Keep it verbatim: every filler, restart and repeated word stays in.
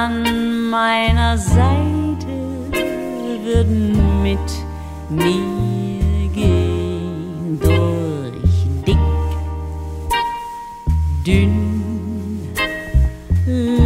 an meiner Seite würden mit mir gehen, durch dick, dünn,